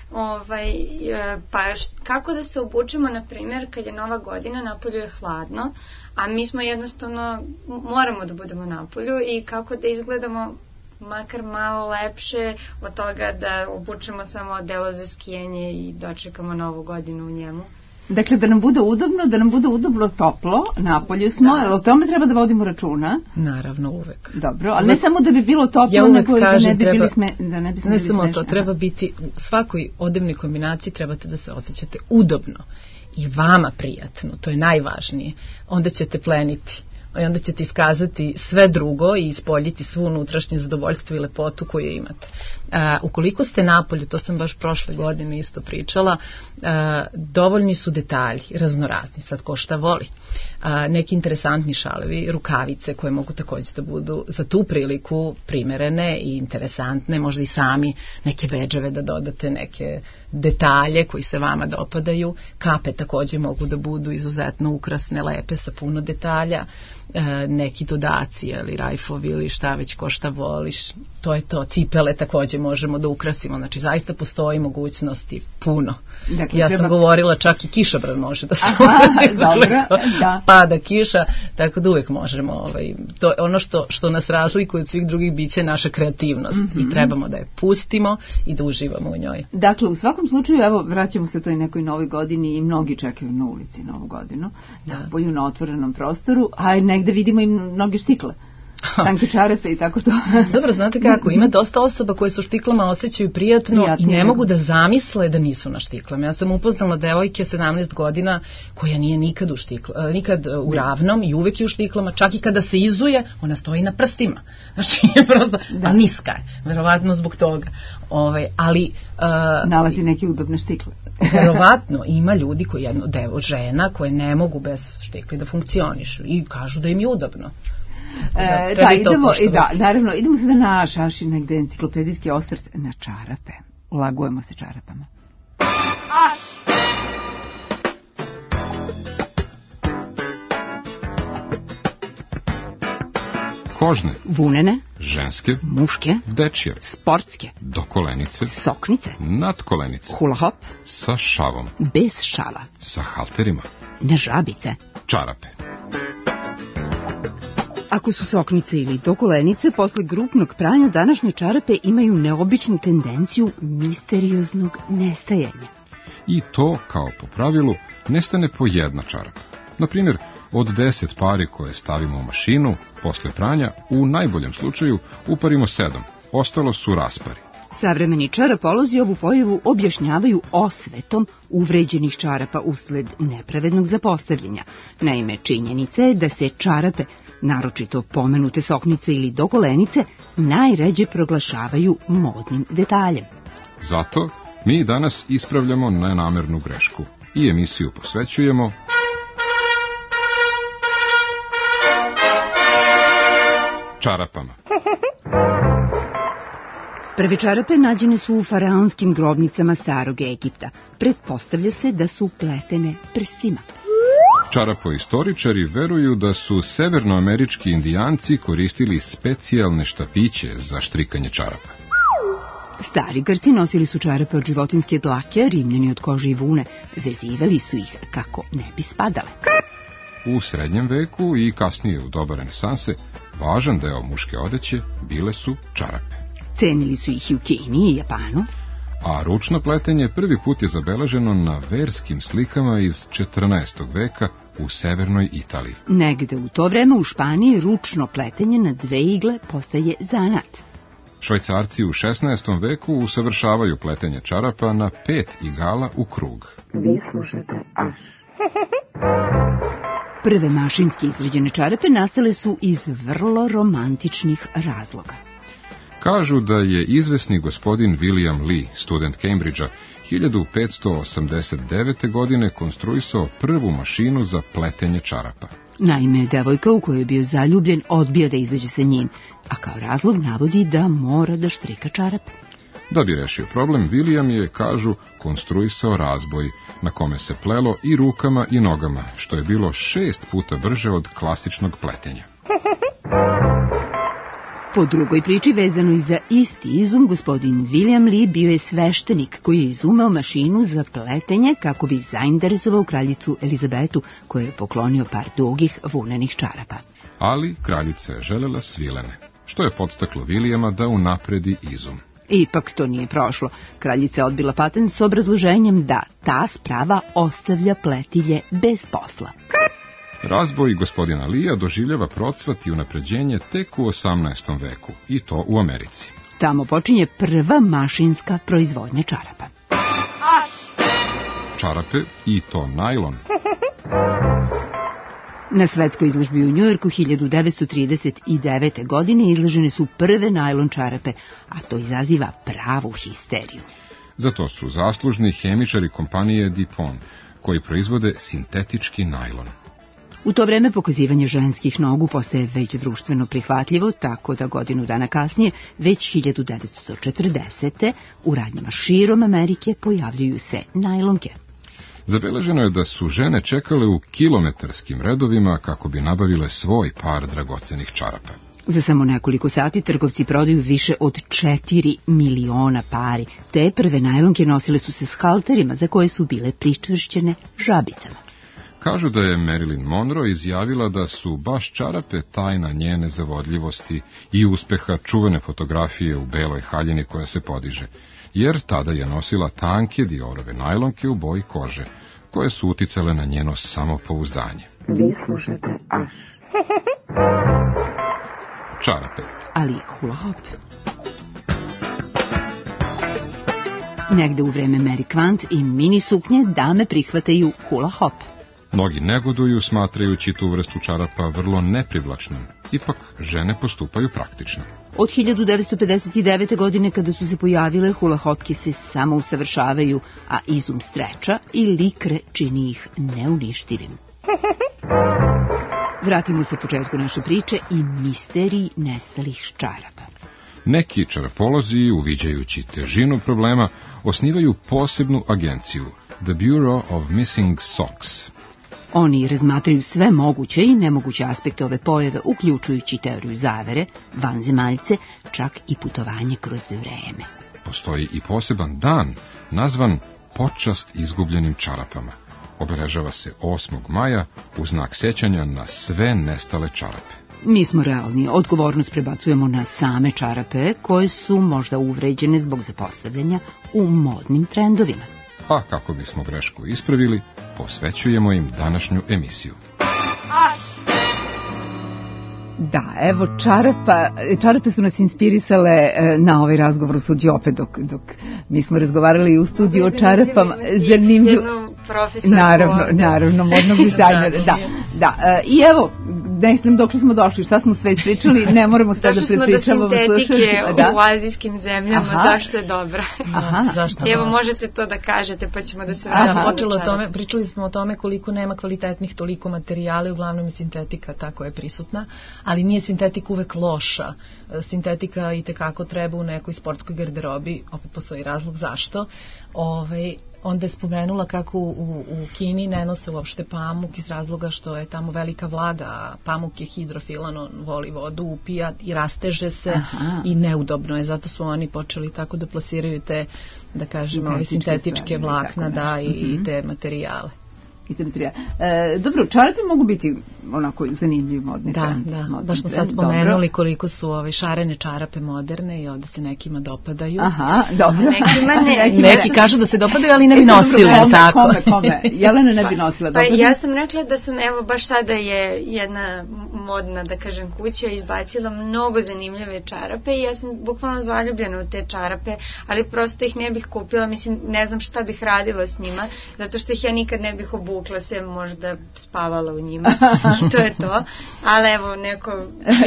S7: pa kako da se obučemo, na primjer, kad je Nova godina, napolju je hladno, a mi smo jednostavno, moramo da budemo napolju, i kako da izgledamo makar malo lepše od toga da obučemo samo delo za skijanje i dočekamo Novu godinu u njemu.
S2: Dakle, da nam bude udobno toplo, napolju smo, ali o tome treba da vodimo računa.
S5: Naravno, uvek.
S2: Dobro, ali ne samo da bi bilo toplo,
S5: ja uvek
S2: nego
S5: kažem,
S2: da ne bi bili smešni.
S5: Ne samo to, treba biti, u svakoj odevnoj kombinaciji trebate da se osjećate udobno i vama prijatno, to je najvažnije. Onda ćete pleniti. I onda ćete iskazati sve drugo i ispoljiti svu unutrašnje zadovoljstvo i lepotu koju imate. Ukoliko ste napolju, to sam baš prošle godine isto pričala, dovoljni su detalji, raznorazni, sad ko šta voli. Neki interesantni šalevi, rukavice koje mogu takođe da budu za tu priliku primerene i interesantne, možda i sami neke bedževe da dodate, neke detalje koji se vama dopadaju. Kape takođe mogu da budu izuzetno ukrasne, lepe, sa puno detalja. Neki dodaci ili rajfovi ili šta već ko šta voliš, to je to. Cipele takođe možemo da ukrasimo, znači zaista postoji mogućnosti puno. Dakle, ja sam govorila čak i kišobran može da se pada kiša, tako da uvek možemo, to je ono što nas razlikuje od svih drugih bića je naša kreativnost i trebamo da je pustimo i da uživamo u njoj.
S2: Dakle, u svakom slučaju, evo, vraćamo se toj nekoj novoj godini i mnogi čekaju na ulici Novu godinu, napolju na otvorenom prostoru, a negde vidimo i mnoge štikle, tanke čarape i tako to.
S5: Dobro, znate kako, ima dosta osoba koje su štiklama osjećaju prijatno i ne mogu da zamisle da nisu na štiklama. Ja sam upoznala devojke 17 godina koja nije nikad u ravnom i uvek je u štiklama, čak i kada se izuje, ona stoji na prstima. Znači, prosto, a niska je, verovatno zbog toga. Ali
S2: nalazi neke udobne štikle.
S5: Verovatno ima ljudi koji žena koje ne mogu bez štikli da funkcionišu i kažu da im je udobno.
S2: Naravno, idemo sada na Šaši negde enciklopedijski osvrt na čarape. Lagujemo se čarapama.
S11: Kožne,
S2: vunene,
S11: ženske,
S2: muške,
S11: dečje,
S2: sportske,
S11: do kolenice,
S2: soknice,
S11: nadkolenice,
S2: hula hop,
S11: sa šavom,
S2: bez šava,
S11: sa halterima,
S2: nežabice,
S11: čarape.
S2: Ako su soknice ili dokolenice, posle grupnog pranja današnje čarape imaju neobičnu tendenciju misterioznog nestajanja.
S11: I to, kao po pravilu, nestane po jedna čarapa. Naprimjer, od 10 pari koje stavimo u mašinu, posle pranja, u najboljem slučaju uparimo 7, ostalo su raspari.
S2: Savremeni čarapolozi ovu pojavu objašnjavaju osvetom uvređenih čarapa usled nepravednog zapostavljanja. Naime, činjenica je da se čarape, naročito pomenute soknice ili dokolenice, najređe proglašavaju modnim detaljem.
S11: Zato mi danas ispravljamo nenamernu grešku i emisiju posvećujemo čarapama.
S2: Prve čarape nađene su u faraonskim grobnicama starog Egipta. Pretpostavlja se da su pletene prstima.
S11: Čarapoistoričari veruju da su severnoamerički indijanci koristili specijalne štapiće za štrikanje čarapa.
S2: Stari Grci nosili su čarape od životinjske dlake, Rimljani od kože i vune. Vezivali su ih kako ne bi spadale.
S11: U srednjem veku i kasnije u doba renesanse, važan deo muške odeće bile su čarape.
S2: Cenili su ih i u Kini i Japanu.
S11: A ručno pletenje prvi put je zabeleženo na verskim slikama iz 14. veka u severnoj Italiji.
S2: Negde u to vreme u Španiji ručno pletenje na 2 igle postaje zanat.
S11: Švajcarci u 16. veku usavršavaju pletenje čarapa na 5 igala u krug.
S4: Vi slušate Aš.
S2: Prve mašinski izrađene čarape nastale su iz vrlo romantičnih razloga.
S11: Kažu da je izvesni gospodin William Lee, student Cambridgea, 1589. godine konstruisao prvu mašinu za pletenje čarapa.
S2: Naime, devojka u kojoj je bio zaljubljen odbija da izađe sa njim, a kao razlog navodi da mora da štrika čarape.
S11: Da bi rešio problem, William je, kažu, konstruisao razboj, na kome se plelo i rukama i nogama, što je bilo 6 puta brže od klasičnog pletenja.
S2: Po drugoj priči vezano i za isti izum, gospodin William Lee bio je sveštenik koji je izumeo mašinu za pletenje kako bi zainteresovao kraljicu Elizabetu, koja je poklonio par dugih vunenih čarapa.
S11: Ali kraljica je želela svilene, što je podstaklo Williama da unapredi izum.
S2: Ipak to nije prošlo. Kraljica je odbila patent s obrazloženjem da ta sprava ostavlja pletilje bez posla.
S11: Razvoj gospodina Lija doživljava procvat i unapređenje tek u 18. veku, i to u Americi.
S2: Tamo počinje prva mašinska proizvodnja čarapa.
S11: Čarape, i to najlon.
S2: Na svetskoj izložbi u Njujorku 1939. godine izložene su prve najlon čarape, a to izaziva pravu histeriju.
S11: Zato su zaslužni hemičari kompanije DuPont, koji proizvode sintetički najlon.
S2: U to vreme pokazivanje ženskih nogu postaje već društveno prihvatljivo, tako da godinu dana kasnije, već 1940. u radnjama širom Amerike pojavljuju se najlonke.
S11: Zabeleženo je da su žene čekale u kilometarskim redovima kako bi nabavile svoj par dragocenih čarapa.
S2: Za samo nekoliko sati trgovci prodaju više od 4 miliona pari. Te prve najlonke nosile su se s halterima za koje su bile pričvršćene žabicama.
S11: Kažu da je Marilyn Monroe izjavila da su baš čarape tajna njene zavodljivosti i uspeha čuvene fotografije u beloj haljini koja se podiže, jer tada je nosila tanke Diorove najlonke u boji kože, koje su uticale na njeno samopouzdanje.
S4: Vi slušate Aš.
S11: Čarape.
S2: Ali hula hop. Negde u vreme Mary Quant i mini suknje dame prihvataju hula hop.
S11: Mnogi negoduju smatrajući tu vrstu čarapa vrlo neprivlačnom. Ipak žene postupaju praktično.
S2: Od 1959. godine kada su se pojavile, hula hopke se samo usavršavaju, a izum streča i likre čini ih neuništivim. Vratimo se početku naše priče i misteriji nestalih čarapa.
S11: Neki čarapolozi, uviđajući težinu problema, osnivaju posebnu agenciju, The Bureau of Missing Socks.
S2: Oni razmatraju sve moguće i nemoguće aspekte ove pojave, uključujući teoriju zavere, vanzemaljce, čak i putovanje kroz vreme.
S11: Postoji i poseban dan, nazvan Počast izgubljenim čarapama. Obeležava se 8. maja u znak sećanja na sve nestale čarape.
S2: Mi smo realni, odgovornost prebacujemo na same čarape, koje su možda uvređene zbog zapostavljanja u modnim trendovima.
S11: A kako bismo grešku ispravili, posvećujemo im današnju emisiju.
S2: Da, evo čarape su nas inspirisale na ovaj razgovor u studiju opet dok mi smo razgovarali u studiju o čarapama.
S7: Zanimljivo.
S2: Naravno, modnog dizajnera, da. I evo, ne znam dok smo došli, šta smo sve ispričali, ne moramo sve da prepričamo.
S7: Došli smo do sintetike u azijskim zemljama, zašto je dobra.
S5: Zašto?
S7: Evo, možete to da kažete, pa ćemo da se vratimo.
S5: Pričali smo o tome koliko nema kvalitetnih toliko materijala, uglavnom je sintetika tako je prisutna, ali nije sintetika uvek loša. Sintetika i tekako treba u nekoj sportskoj garderobi, opet postoji razlog zašto. Onda je spomenula kako u Kini ne nose uopšte pamuk iz razloga što je tamo velika vlaga, a pamuk je hidrofilan, on voli vodu, upija i rasteže se i neudobno je, zato su oni počeli tako da plasiraju te, da kažemo, ove sintetičke vlakna i te materijale.
S2: Dobro, čarape mogu biti onako zanimljivi modni.
S5: Da, baš smo sad spomenuli koliko su šarene čarape moderne i ovde se nekima dopadaju.
S2: Aha, dobro.
S7: Nekima ne.
S5: Neki kažu da se dopadaju, ali ne bi nosili.
S2: Kome? Jelena ne bi nosila.
S7: Pa ja sam rekla da sam, evo baš sada je jedna modna, da kažem, kuća izbacila mnogo zanimljive čarape i ja sam bukvalno zaljubljena u te čarape, ali prosto ih ne bih kupila, mislim, ne znam šta bih radila s njima, zato što ih ja nikad ne bih obukla, se možda spavala u njima, to je to, ali evo neko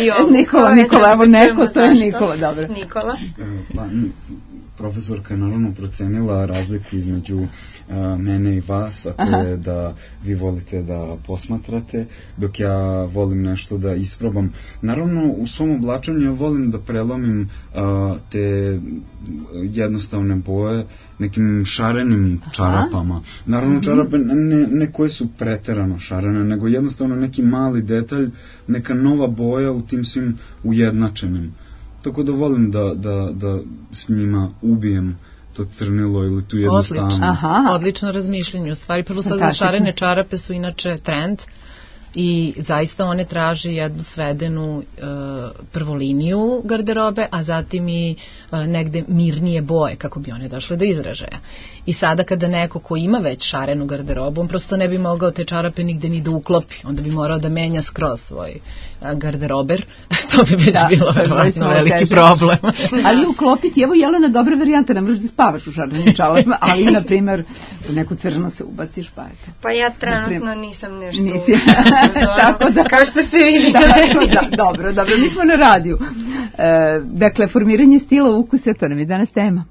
S2: to je Nikola, dobro.
S7: Nikola.
S10: Profesorka je naravno procenila razliku između mene i vas, a to je da vi volite da posmatrate, dok ja volim nešto da isprobam. Naravno, u svom oblačenju ja volim da prelomim te jednostavne boje nekim šarenim čarapama. Naravno, čarape ne koje su preterano šarene, nego jednostavno neki mali detalj, neka nova boja u tim svim ujednačenim tako da volim da s njima ubijem to crnilo ili tu jednostavnost.
S5: Odlično razmišljanje. U stvari, prvo sad šarene čarape su inače trend i zaista one traže jednu svedenu prvu liniju garderobe, a zatim i negde mirnije boje kako bi one došle do izražaja. I sada kada neko ko ima već šarenu garderobu, on prosto ne bi mogao te čarape nigde ni da uklopi, onda bi morao da menja skroz svoj garderober. To bi već bilo verovatno veliki problem.
S2: Ali uklopiti, evo Jelena, dobra varijanta, ne možeš da spavaš u šarenim čarapama, ali na primer u neku crno se ubaciš, pa eto.
S7: Pa ja trenutno nisam nešto
S2: tako da,
S7: kao što se vidi.
S2: Dobro, mi smo na radiju. Dakle, formiranje stila ukusa, to nam je danas tema.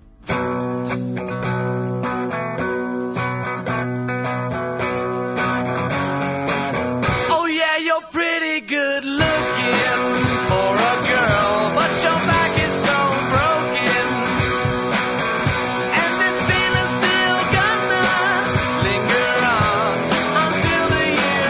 S3: Oh yeah, you're pretty good looking for a girl, but your back is so broken, and this feeling still gonna linger on until the year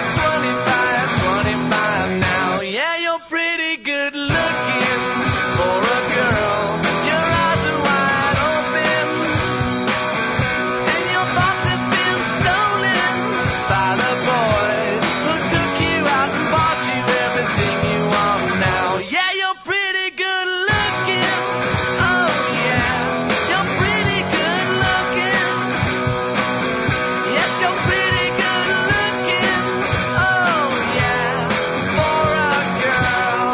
S3: 25 now. Yeah, you're pretty good looking for a girl. Your eyes are wide open, and your thoughts have been stolen by the boys who took you out and bought you everything you want now. Yeah, you're pretty good looking. Oh yeah, you're pretty good looking. Yes, you're pretty good looking. Oh yeah, for a girl.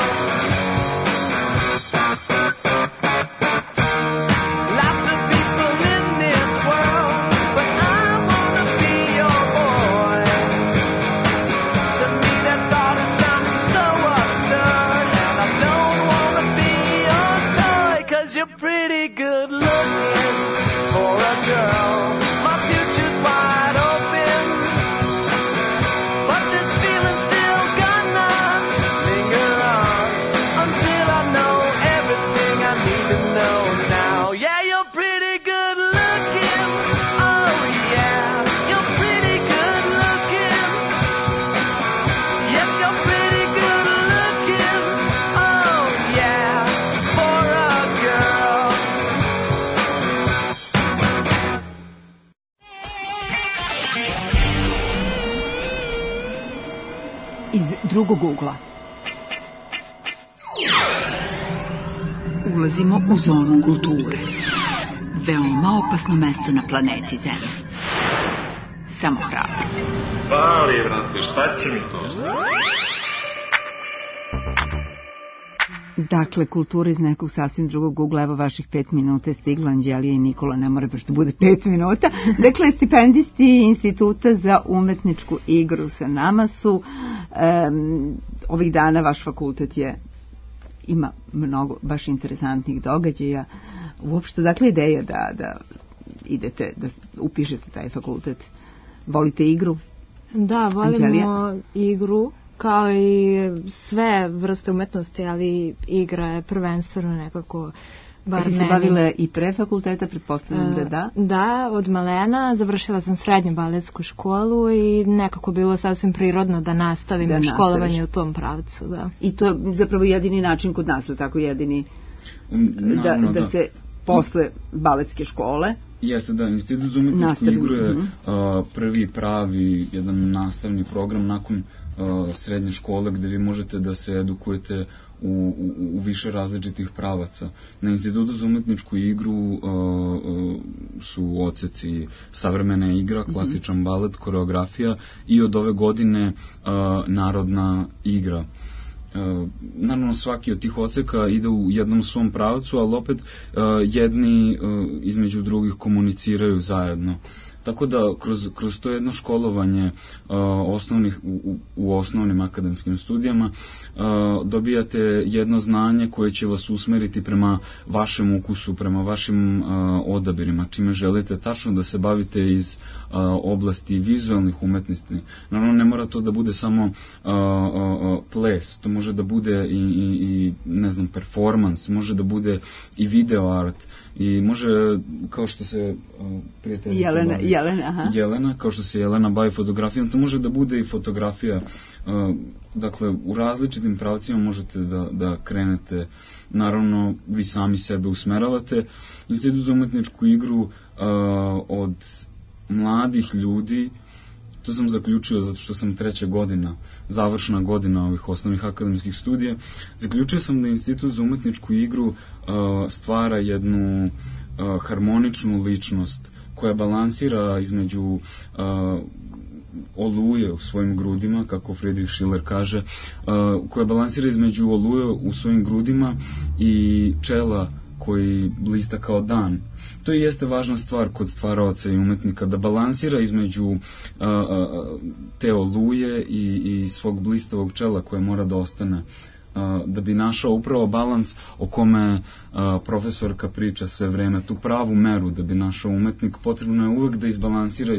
S3: Lots of people in this world, but I wanna be your boy. To me that thought is something so absurd, and I don't wanna be your toy, 'cause you're pretty good looking for a girl. My future's wide open, but this feeling's still gonna linger on until I know everything I need to know now. Yeah, you're pretty good looking. Oh yeah, you're pretty good looking. Yes, you're pretty good looking. Oh yeah, for a girl.
S2: Iz drugog ugla. Ulazimo u zonu kulture. Veoma opasno mesto na planeti Zemlji. Samo hrabro.
S12: Pali, brate, šta će mi to?
S2: Dakle, kultura iz nekog sasvim drugog ugla. Evo vaših 5 minuta je stigla. Anđelija i Nikola, ne mora baš da bude 5 minuta. Dakle, stipendisti Instituta za umetničku igru sa nama su. Ovih dana vaš fakultet ima mnogo baš interesantnih događaja. Uopšte, dakle, ideja da idete, da upišete taj fakultet. Volite igru?
S1: Da, volimo Anđelija? Igru, kao i sve vrste umetnosti, ali igra je prvenstveno nekako bar
S2: meni. Se bavila i pre fakulteta, pretpostavljam da?
S1: Da, od malena. Završila sam srednju baletsku školu i nekako bilo sasvim prirodno da nastavim školovanje u tom pravcu. Da.
S2: I to je zapravo jedini način kod nas, tako jedini da se posle baletske škole.
S10: Jeste, da, Institut za umetničku igru je prvi pravi jedan nastavni program nakon srednje škole gde vi možete da se edukujete u više različitih pravaca. Na Institutu za umetničku igru su odseci savremena igra, klasičan balet, koreografija i od ove godine narodna igra. Naravno svaki od tih odseka ide u jednom svom pravcu, ali opet jedni između drugih komuniciraju zajedno. Tako da kroz to jedno školovanje u osnovnim akademskim studijama dobijate jedno znanje koje će vas usmeriti prema vašem ukusu, prema vašim odabirima, čime želite tačno da se bavite iz oblasti vizualnih umetnosti. Naravno ne mora to da bude samo ples, to može da bude i ne znam, znam, performans, može da bude i video art i može, kao što se prijateljica Jelena, kao što se Jelena bavi fotografijom, to može da bude i fotografija. Dakle, u različitim pravcima možete da krenete. Naravno, vi sami sebe usmeravate. Institut za umetničku igru od mladih ljudi, to sam zaključio zato što sam 3. godina, završena godina ovih osnovnih akademskih studija, zaključio sam da Institut za umetničku igru stvara jednu harmoničnu ličnost koja balansira između oluje u svojim grudima, kako Friedrich Schiller kaže, koja balansira između oluje u svojim grudima i čela koji blista kao dan. To i jeste važna stvar kod stvaraoca i umetnika, da balansira između te oluje i svog blistavog čela koje mora da ostane, da bi našao upravo balans o kome profesorka priča sve vreme, tu pravu meru da bi našao umetnik. Potrebno je uvek da izbalansira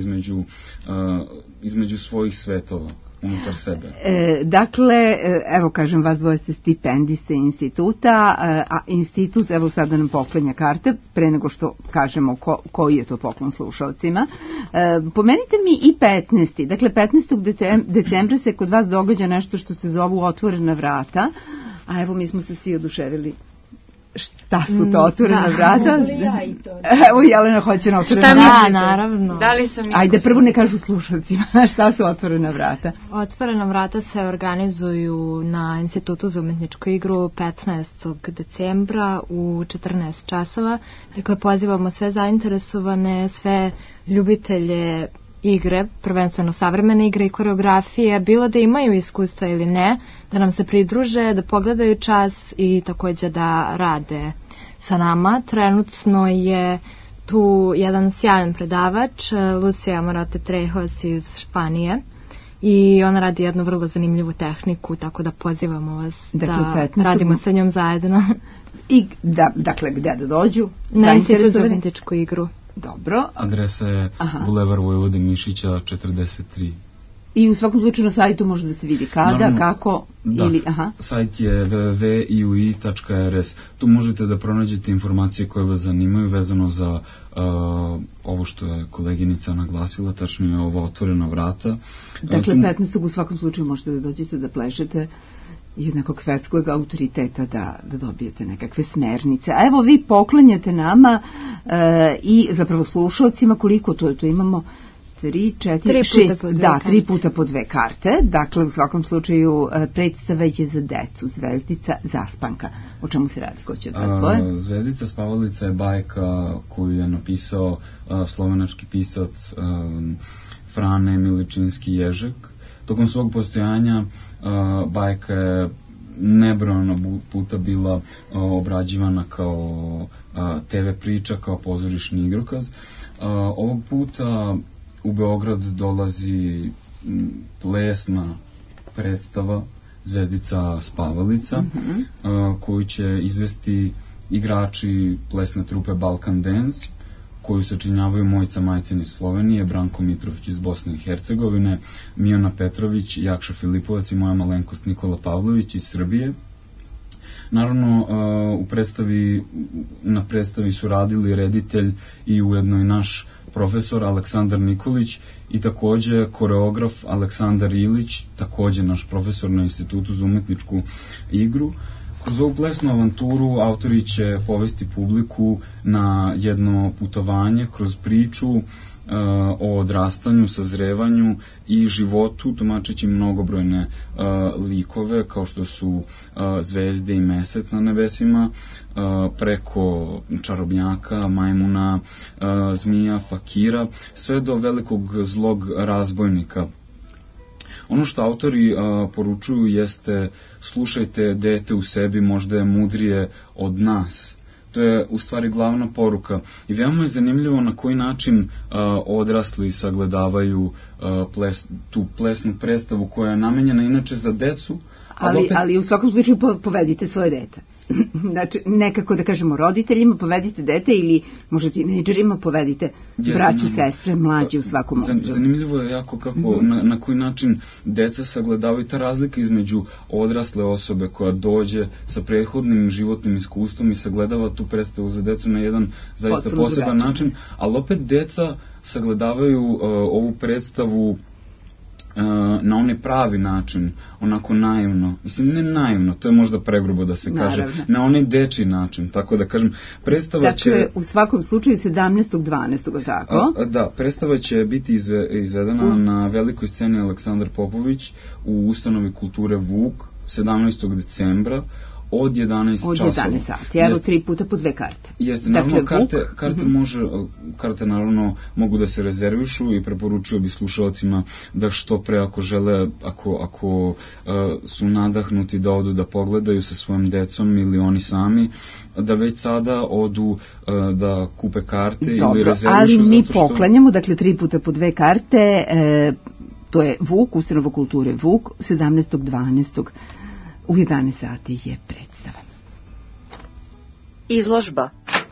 S10: između svojih svetova unutar sebe.
S2: Dakle, evo kažem, vas dvoje ste stipendiste instituta, a institut, evo sada nam poklanja karte, pre nego što kažemo koji je to poklon slušalcima. Pomenite mi i 15. Dakle, 15. decembra se kod vas događa nešto što se zovu Otvorena vrata, a evo mi smo se svi oduševili. Šta su to otvorena vrata? Evo Jelena hoće na otvorena vrata.
S1: Naravno.
S7: Da li sam
S2: Ajde, prvo ne kažu slušalcima šta su otvorena vrata.
S1: Otvorena vrata se organizuju na Institutu za umetničku igru 15. decembra u 14 časova. Dakle, pozivamo sve zainteresovane, sve ljubitelje igre, prvenstveno savremene igre i koreografije, bilo da imaju iskustva ili ne, da nam se pridruže, da pogledaju čas i takođe da rade sa nama. Trenutno je tu jedan sjajan predavač, Lucia Morote Trejos iz Španije, i ona radi jednu vrlo zanimljivu tehniku, tako da pozivamo vas da radimo sa njom zajedno.
S2: I dakle, gde da dođu?
S1: Na Institut za umetničku igru.
S2: Dobro.
S10: Adresa je Bulevar Vojvodin Mišića 43.
S2: I u svakom slučaju na sajtu može da se vidi kada, naravno, kako,
S10: da,
S2: ili...
S10: Sajt je www.iui.rs. Tu možete da pronađete informacije koje vas zanimaju vezano za ovo što je koleginica naglasila, tačnije ova otvorena vrata.
S2: Dakle, 15. u svakom slučaju možete da dođete da plešete i od nekog svetskog autoriteta da dobijete nekakve smernice. A evo vi poklanjate nama i zapravo slušalcima, koliko to imamo? 3 puta po 2 karte. Dakle, u svakom slučaju predstava je za decu, Zvezdica Zaspanka. O čemu se radi? Ko će da tvoje?
S10: Zvezdica Spavalica je bajka koju je napisao slovenački pisac Frane Miličinski Ježek. Tokom svog postojanja bajka je nebrojano puta bila obrađivana kao TV priča, kao pozorišni igrokaz. Ovog puta u Beograd dolazi plesna predstava Zvezdica Spavalica, koju će izvesti igrači plesne trupe Balkan Dance, koju sačinjavaju Mojica Majcin iz Slovenije, Branko Mitrović iz Bosne i Hercegovine, Mijana Petrović, Jakša Filipovac i moja malenkost Nikola Pavlović iz Srbije. Naravno, na predstavi su radili reditelj i ujedno i naš profesor Aleksandar Nikolić i takođe koreograf Aleksandar Ilić, takođe naš profesor na Institutu za umetničku igru. Kroz ovu plesnu avanturu autori će povesti publiku na jedno putovanje kroz priču o odrastanju, sazrevanju i životu, tumačeći mnogobrojne likove kao što su zvezde i mesec na nebesima, preko čarobnjaka, majmuna, zmija, fakira, sve do velikog zlog razbojnika. Ono što autori poručuju jeste: slušajte dete u sebi, možda je mudrije od nas. To je u stvari glavna poruka i veoma je zanimljivo na koji način odrasli sagledavaju tu plesnu predstavu koja je namenjena inače za decu.
S2: Ali u svakom slučaju povedite svoje dete. Znači, nekako da kažemo roditeljima povedite dete ili možda tinejdžerima povedite braću, sestre, mlađe u svakom uzrastu.
S10: Zanimljivo je jako kako, na koji način deca sagledavaju ta razlika između odrasle osobe koja dođe sa prethodnim životnim iskustvom i sagledava tu predstavu za decu na jedan zaista poseban način, ali opet deca sagledavaju ovu predstavu na onaj pravi način, onako naivno. Mislim, ne naivno, to je možda pregrubo da se kaže, na onaj dečiji način, tako da kažem. Predstava će...
S2: Dakle, u svakom slučaju 17.12. tako?
S10: Da, predstava će biti izvedena na velikoj sceni Aleksandar Popović u ustanovi kulture Vuk 17. decembra od 11 časova.
S2: Od 11 sati, evo 3 puta po 2 karte.
S10: Jeste, naravno, karte naravno mogu da se rezervišu i preporučuju bi slušalcima da što pre ako žele, ako su nadahnuti da odu da pogledaju sa svojim decom ili oni sami, da već sada odu da kupe karte ili rezervišu.
S2: Ali mi poklanjamo, dakle 3 puta po 2 karte, to je Vuk, ustanova kulture Vuk, 17.12. U 11 sati je predstava.
S13: Izložba.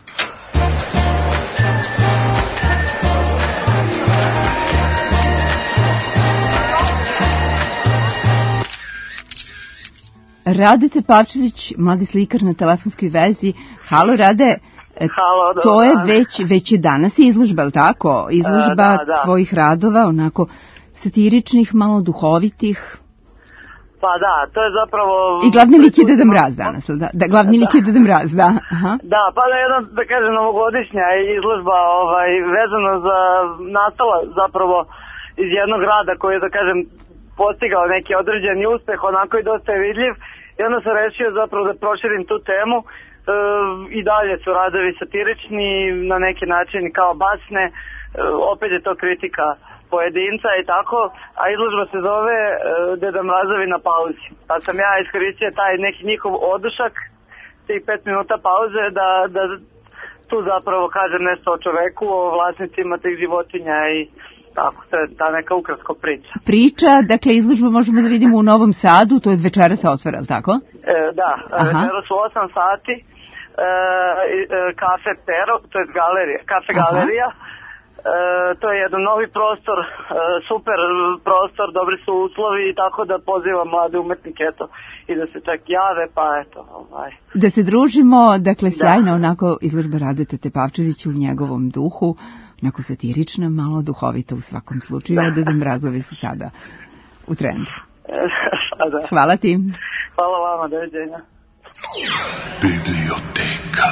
S2: Rade Tepavčević, mladi slikar na telefonskoj vezi. Halo, Rade.
S14: Halo,
S2: to je već je danas izložba, ali tako? Izložba tvojih radova, onako satiričnih, malo duhovitih.
S14: Pa da, to je zapravo...
S2: I glavni lik je Deda Mraz danas, da? Glavni lik je Deda Mraz, da. Aha.
S14: Da, pa da jedna, da kažem, novogodišnja izložba vezano za nastala zapravo iz jednog rada koji je, da kažem, postigao neki određeni uspeh, onako i dosta je vidljiv. I onda sam rešio zapravo da proširim tu temu. I dalje su radovi satirični, na neki način kao basne, opet je to kritika pojedinca i tako, a izložba se zove Deda Mrazovi na pauzi. Pa sam ja iskoristio taj neki njihov odušak, tih 5 minuta pauze, da tu zapravo kažem nešto o čoveku, o vlasnicima tih životinja i tako, to je ta neka ukratko priča.
S2: Priča, dakle izložbu možemo da vidimo u Novom Sadu, to je večera se otvara, ali tako?
S14: Da, večera su 8 sati, kafe Pero, to je kafe galerija. To je jedan novi prostor, super prostor, dobri su uslovi i tako da pozivam mlade umetnike i da se čak jave, pa eto.
S2: Da se družimo, dakle sjajna onako izložba Radeta Tepavčevića u njegovom duhu, onako satirična, malo duhovita u svakom slučaju, a Deda Mrazovi su sada u trendu. Hvala ti.
S14: Hvala vama, doviđenja.
S9: Biblioteka.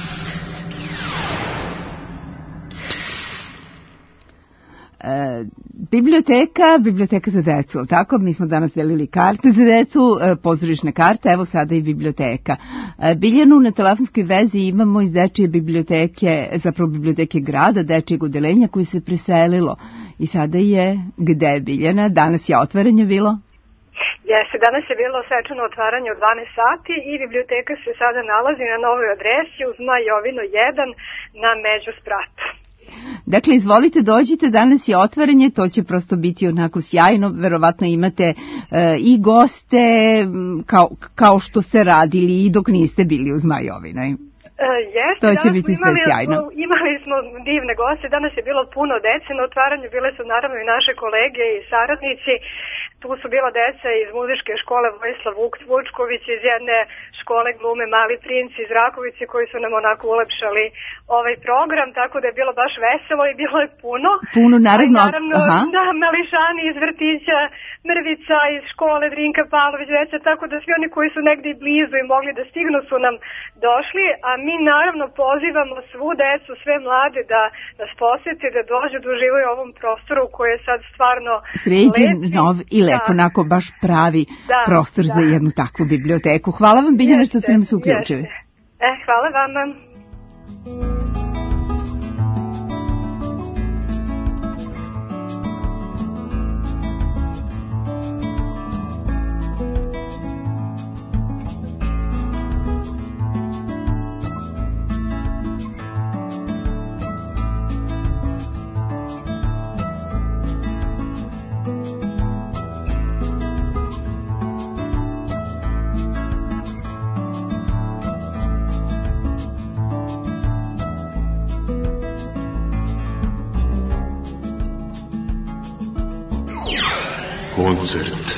S2: Biblioteka za decu, tako? Mi smo danas delili karte za decu, pozorišne karte, evo sada i biblioteka. Biljanu na telefonskoj vezi imamo iz dečije biblioteke, zapravo biblioteke grada, dečijeg odelenja koji se preselilo. I sada je, gde je Biljana? Danas je otvaranje bilo?
S15: Jeste, danas je bilo svečano otvaranje u 12 sati i biblioteka se sada nalazi na novoj adresi u Zmaj Jovino 1 na Međuspratu.
S2: Dakle, izvolite, dođite, danas je otvaranje, to će prosto biti onako sjajno, verovatno imate i goste, kao što ste radili i dok niste bili u Zmajovinoj.
S15: Jeste,
S2: to će biti sve sjajno.
S15: Imali smo divne goste, danas je bilo puno dece na otvaranju, bile su naravno i naše kolege i saradnici. Tu su bila deca iz muzičke škole Vojislav Vučković, iz jedne škole glume Mali princ iz Rakovice koji su nam onako ulepšali ovaj program, tako da je bilo baš veselo i bilo je puno.
S2: Puno, naravno.
S15: Da, mališani iz vrtića, Mrvica iz škole Drinka Pavlović, deca, tako da svi oni koji su negdje blizu i mogli da stignu su nam došli, a mi naravno pozivamo svu decu, sve mlade da nas posjete, da dođu da uživaju u ovom prostoru koji je sad stvarno
S2: sređen, nov i lep, onako baš pravi prostor za jednu takvu biblioteku. Hvala vam, Biljana, što ste nam se uključili.
S15: Hvala vama.
S13: Mozart.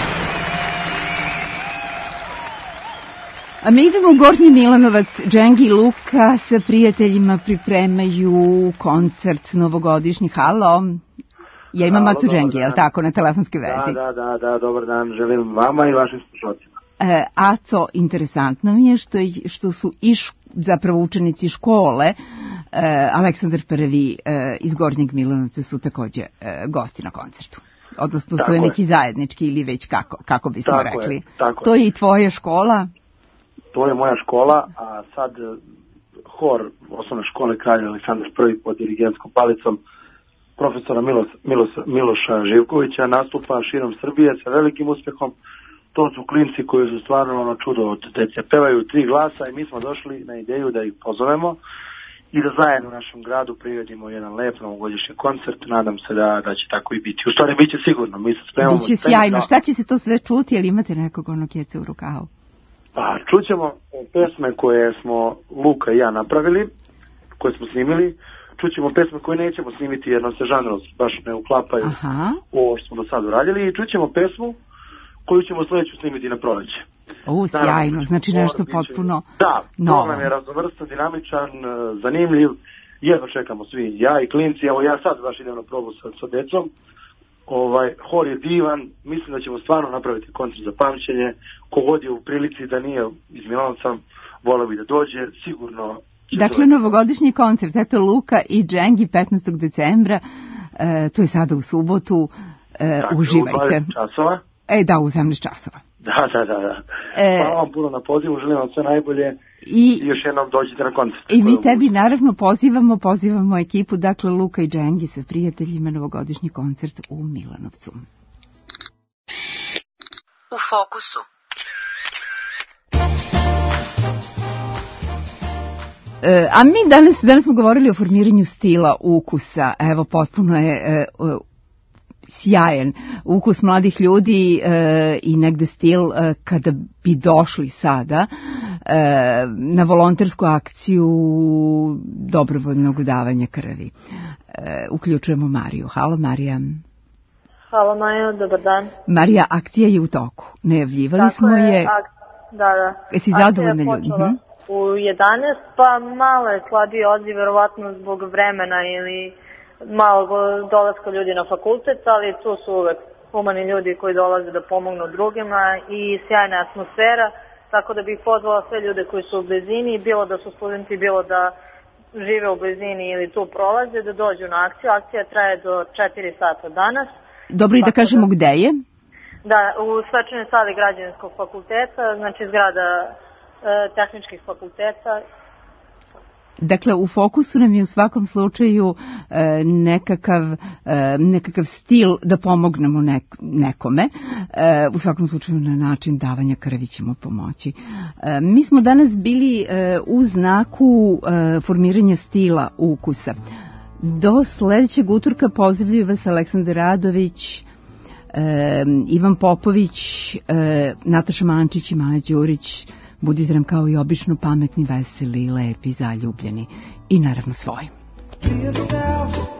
S2: A mi idemo u Gornji Milanovac. Džengi i Luka sa prijateljima pripremaju koncert novogodišnji. Halo. Ja imam Acu Džengi, je li tako, na telefonskoj vezi?
S16: Da, dobar dan, želim vama i vašim slušalcima.
S2: Aco, interesantno mi je što su zapravo učenici škole Aleksandar I iz Gornjeg Milanovca su takođe gosti na koncertu. Odnosno, to je neki zajednički ili već kako bismo rekli. To je i tvoja škola?
S16: To je moja škola, a sad hor osnovne škole Kralja Aleksandar I pod dirigentskom palicom profesora Miloša Živkovića nastupa širom Srbije sa velikim uspehom. To su klinci koji su stvarno čudo od dece. Pevaju 3 glasa i mi smo došli na ideju da ih pozovemo i da zajedno u našem gradu priredimo jedan lep novogodišnji koncert. Nadam se da će tako i biti. U stvari, bit će sigurno. Mi se spremamo.
S2: Biće sjajno. Šta će se to sve čuti? Jel imate nekog onog keca u rukavu?
S16: Pa, čućemo pesme koje smo Luka i ja napravili, koje smo snimili. Čućemo pesme koje nećemo snimiti jer nam se žanrovi baš ne uklapaju u ovo što smo do sad uradili. I čućemo pesmu koju ćemo sledeću snimiti na proleće.
S2: Sjajno, znači nešto potpuno
S16: novo. Program je raznovrstan, dinamičan, zanimljiv. Jedno čekamo svi, ja i klinci. Evo ja sad baš idem na probu sa decom. Hor je divan, mislim da ćemo stvarno napraviti koncert za pamćenje. Kogod je u prilici da nije iz Milanovca, voleo bi da dođe, sigurno.
S2: Dakle, novogodišnji koncert, eto Luka i Džengi 15. decembra, to je sada u subotu, uživajte.
S16: U 20 časova.
S2: Da, u 18 časova.
S16: Da. Hvala vam puno na pozivu, želim vam sve najbolje i još jednom dođite na koncert.
S2: I mi tebi naravno pozivamo ekipu, dakle Luka i Džengi sa prijateljima, novogodišnji koncert u Milanovcu.
S17: U fokusu.
S2: A mi danas smo govorili o formiranju stila, ukusa. Evo, potpuno je sjajan ukus mladih ljudi i negde stil kada bi došli sada na volontersku akciju dobrovoljnog davanja krvi. Uključujemo Mariju. Halo, Marija.
S18: Halo, Maja, dobar dan.
S2: Marija, akcija je u toku. Najavljivali smo je.
S18: Da.
S2: Jesi zadovoljna ljudi?
S18: U 11, pa malo je slabiji odziv, verovatno zbog vremena ili malo dolaska ljudi na fakultet, ali tu su uvek humani ljudi koji dolaze da pomognu drugima i sjajna atmosfera, tako da bih pozvala sve ljude koji su u blizini, bilo da su studenti, bilo da žive u blizini ili tu prolaze, da dođu na akciju. Akcija traje do 4 sata danas.
S2: Dobro, i da kažemo gde je?
S18: Da, u svečanoj sali Građevinskog fakulteta, znači zgrada tehničkih fakulteta.
S2: Dakle, u fokusu nam je u svakom slučaju nekakav stil da pomognemo nekome. U svakom slučaju na način davanja krvi ćemo pomoći. Mi smo danas bili u znaku formiranja stila ukusa. Do sledećeg utorka pozdravljaju vas Aleksandar Radović, Ivan Popović, Nataša Mančić i Maja Đurić. Budite nam kao i obično pametni, veseli, lepi, zaljubljeni i naravno svoji.